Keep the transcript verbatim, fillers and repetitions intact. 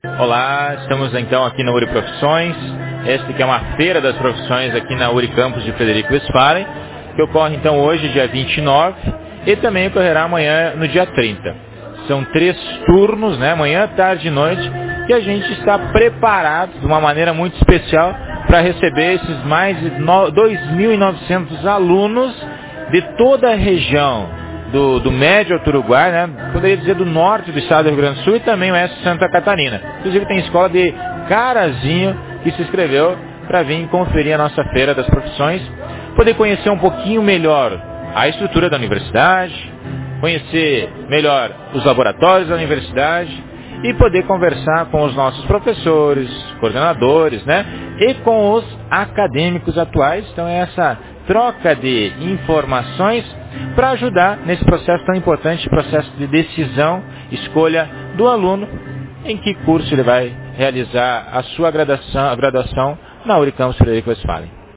Olá, estamos então aqui na Uriprofissões, esta que é uma feira das profissões aqui na Unicampus de Frederico Westphalen, que ocorre então hoje, dia vinte e nove, e também ocorrerá amanhã no dia trinta. São três turnos, né, manhã, tarde e noite, que a gente está preparado de uma maneira muito especial para receber esses mais de dois mil e novecentos alunos de toda a região do, do médio alto Uruguai, né? Poderia dizer do norte do estado do Rio Grande do Sul e também o oeste de Santa Catarina. Inclusive tem escola de Carazinho que se inscreveu para vir conferir a nossa feira das profissões, poder conhecer um pouquinho melhor a estrutura da universidade, conhecer melhor os laboratórios da universidade e poder conversar com os nossos professores, coordenadores, né? E com os acadêmicos atuais. Então é essa troca de informações para ajudar nesse processo tão importante, processo de decisão, escolha do aluno, em que curso ele vai realizar a sua graduação, a graduação na Unicampus Frederico Westphalen.